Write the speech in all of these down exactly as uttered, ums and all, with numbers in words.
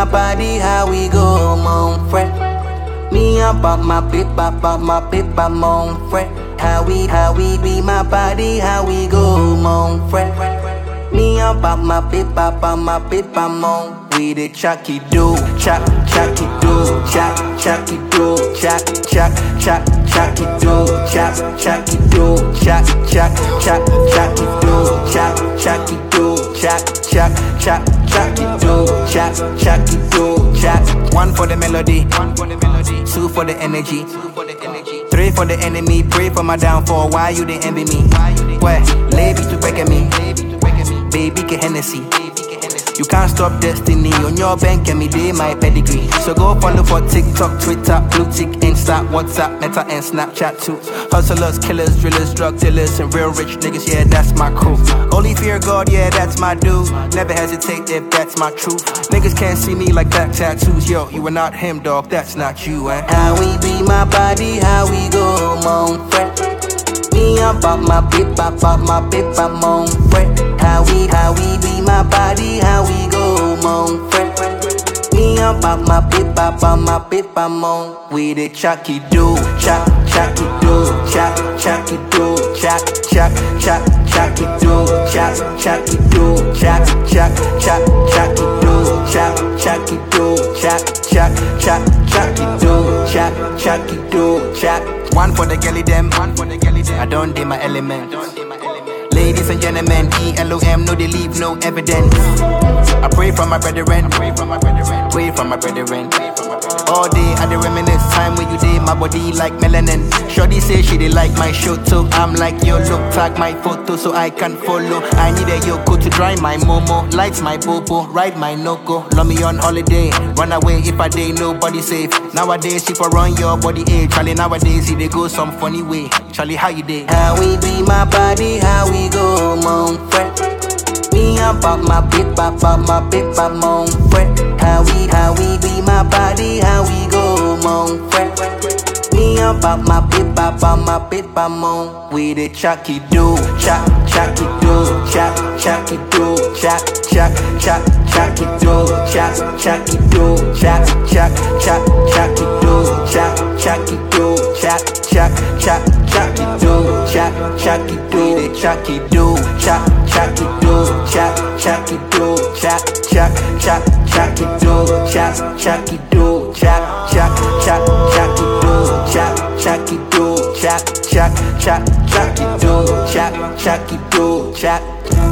my body, how we go, mon frère. Me about my paper, about my paper, mon frère. How we, how we be my body, how we go, mon frère. Me about my paper, about my paper, mon. We the chucky do, chuck, chucky do, chuck, chucky do, chuck, chuck, chuck, chucky do, chuck, chucky do, chuck, chuck, chuck, chucky do, chuck, chucky do, chuck, chuck, chuck, chucky do, chuck, chucky do, chuck. One for the melody, one for the melody, two for the energy, two for the energy, three for the enemy. Pray for my downfall. Why you didn't envy me? Where, lady to break at me, baby get Hennessy. You can't stop destiny on your bank and me day my pedigree. So go follow for TikTok, Twitter, Blue Tick, Insta, WhatsApp, Meta and Snapchat too. Hustlers, killers, drillers, drug dealers, and real rich niggas, yeah, that's my crew. Only fear God, yeah, that's my dude. Never hesitate if that's my truth. Niggas can't see me like black tattoos. Yo, you are not him, dog, that's not you, eh? How we be my body, how we go, mon frère. Me about my paper, about my paper, mon frère. How we, how we be my body, how we go, mon frère. Me about my paper, about my paper, mon. We the chucky do, chuck, chucky do, chuck, chucky do, chuck, chuck, chuck, chucky do, chuck, chucky do, chuck, chuck, chuck, chucky do, chuck, chucky do, chuck, chuck, chuck, chucky do, chuck, chucky do, chuck. One for the girlie them, one for the girlie them. I don't do my element. Ladies and gentlemen, E L O M, no they leave no evidence. I pray for my brethren, pray for my brethren, pray for my brethren. All day I dey reminisce time when you did my body like melanin. Shorty say she dey like my show too. I'm like yo look, tag my photo so I can follow. I need a yoko to dry my momo, lights my bobo, ride my noko. Love me on holiday, run away if I day nobody safe. Nowadays she for run your body age. Charlie nowadays he dey go some funny way. Charlie how you dey? How we be my body, how we go, mon frère. Me about my paper, about my paper, mon frère. How we, how we be my body, how we go, mon frère. Me about my paper, about my paper, mon. We the chucky do, chuck, chucky do, chuck, chucky do, chuck, chuck, chuck, chucky do, chuck, chucky do, chuck, chuck, chuck, chucky do, chuck, chucky do, chuck, chuck, chuck, chucky do, chuck, chucky do, the chucky do, chuck, chucky do, chuck, chucky do, chuck, chuck, chuck, chucky do, chuck, chucky do, chuck, chuck, chuck, chucky do, chuck, chucky do, chuck, chuck, chuck, chucky do, chuck, chucky do, chuck.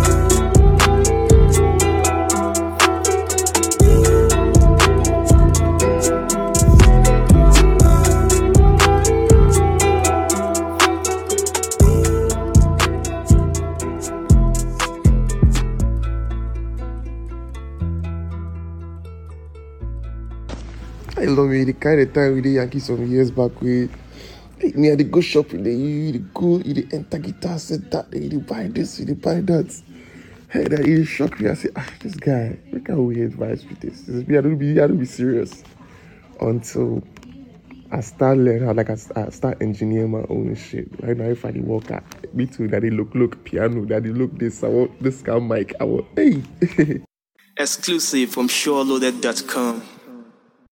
I love it. The kind of time we did Yankee some years back with me and the go shop with the you, the go, you the enter guitar set that, you buy this, you buy that. Hey, that really shocked me. I said, ah, this guy, look how weird vibes with this. This is me. I don't be, I don't be serious until I start learning how, like, I, I start engineering my own shit. Right now, if I walk out, me too. That they look, look piano. That they look this. I want this guy mic. I want hey. Exclusive from Sure Loaded dot com.